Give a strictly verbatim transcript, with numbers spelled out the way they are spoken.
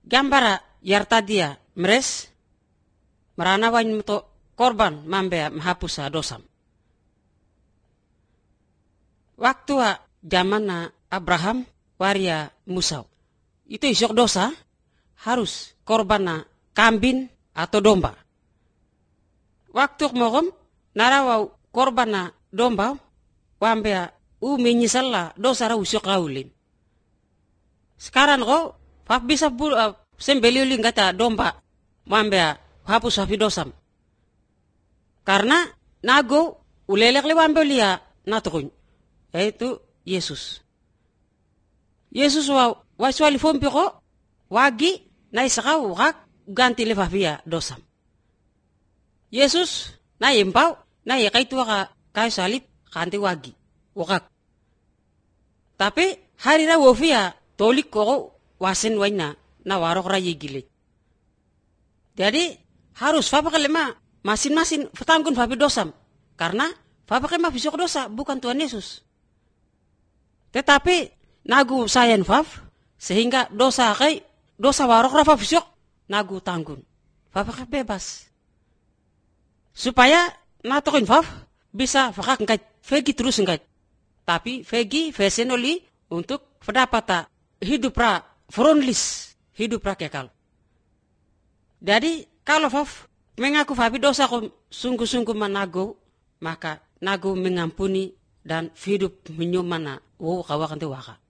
gambara yartadia meres merana wan to korban mambea mahapusa dosam. Waktu zaman Abraham waria Musa itu isok dosa harus korban kambing atau domba. Waktu mogom narawau korban domba wambea u menyesal dosa ra usok kaulin. Sekarang kau fak bisa bul uh, sembeliuli ngata domba wambea hapus hafi dosam. Karena nago ulelek le wambelia natukun yaitu Yesus. Yesus wa waswali fompi ko wagi na isakau wak ganti le fafia dosam. Yesus na impau na yakaitu waka kayu salib kanti wagi wakak. Tapi hari ra wofia tolik ko wasen waina na warok ra yigile. Jadi harus fapakalema masin-masin fatanggun fapi dosam karena fapakalema fisok dosa bukan Tuhan Yesus. Tetapi nagu sayan faf sehingga dosa kai dosa warok ra fisok nagu tanggun. Fapaka bebas. Supaya natokin faf bisa fakak ngait fegi terus ngait. Tapi fegi fesenoli untuk pendapata hidup ra fronlis, hidup ra kekal. Jadi kalau faf mengaku fafi dosa ko sungguh-sungguh manago, maka nago mengampuni dan hidup menyumana wo kawakan te waka.